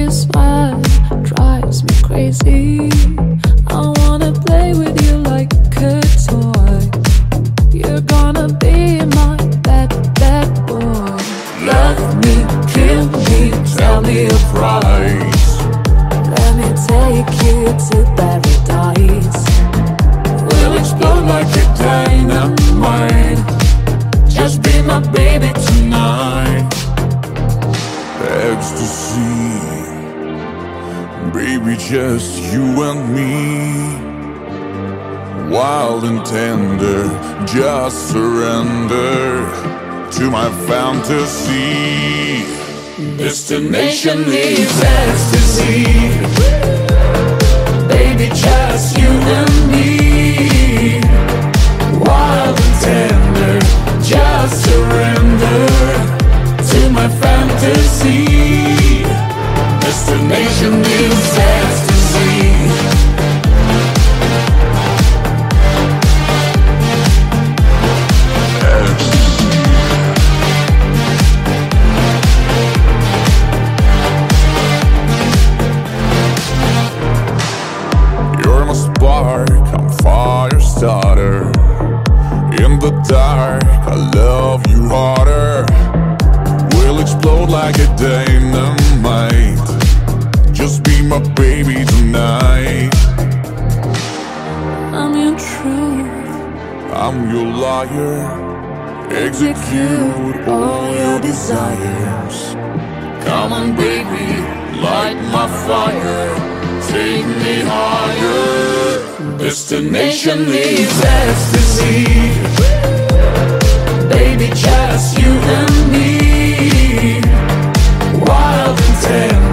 smile drives me crazy. I wanna play with you like a toy. You're gonna be my bad, bad boy. Love me, kill me, tell me a price. Let me take you to paradise. We'll explode like a dynamite. Just be my baby tonight. Ecstasy, baby, just you and me. Wild and tender, just surrender to my fantasy. Destination is ecstasy. Baby, just you and me. Wild and tender, just surrender to my fantasy. Destination is ecstasy. You're my spark, I'm fire starter. In the dark, I love you harder. We'll explode like a dynamite. Just be my baby tonight. I'm your truth. I'm your liar. Execute all your desires. Come on, baby, light my fire. Take me higher. Destination is ecstasy. Baby, just you and me. Wild and tender.